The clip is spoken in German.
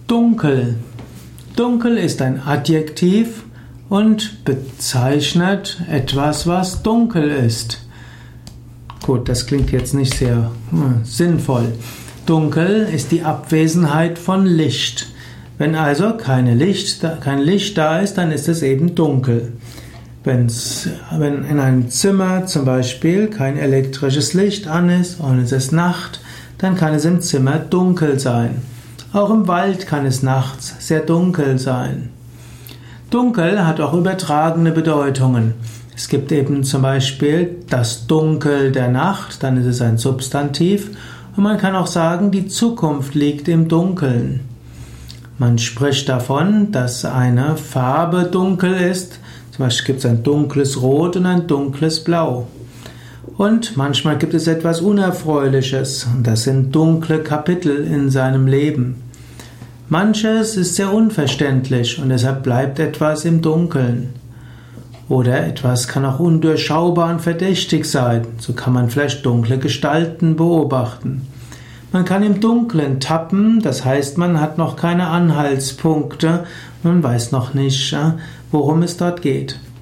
Dunkel. Dunkel ist ein Adjektiv und bezeichnet etwas, was dunkel ist. Gut, das klingt jetzt nicht sehr sinnvoll. Dunkel ist die Abwesenheit von Licht. Wenn also kein Licht da ist, dann ist es eben dunkel. Wenn in einem Zimmer zum Beispiel kein elektrisches Licht an ist und es ist Nacht, dann kann es im Zimmer dunkel sein. Auch im Wald kann es nachts sehr dunkel sein. Dunkel hat auch übertragene Bedeutungen. Es gibt eben zum Beispiel das Dunkel der Nacht, dann ist es ein Substantiv. Und man kann auch sagen, die Zukunft liegt im Dunkeln. Man spricht davon, dass eine Farbe dunkel ist. Zum Beispiel gibt es ein dunkles Rot und ein dunkles Blau. Und manchmal gibt es etwas Unerfreuliches. Und das sind dunkle Kapitel in seinem Leben. Manches ist sehr unverständlich und deshalb bleibt etwas im Dunkeln. Oder etwas kann auch undurchschaubar und verdächtig sein. So kann man vielleicht dunkle Gestalten beobachten. Man kann im Dunkeln tappen, das heißt, man hat noch keine Anhaltspunkte, man weiß noch nicht, worum es dort geht.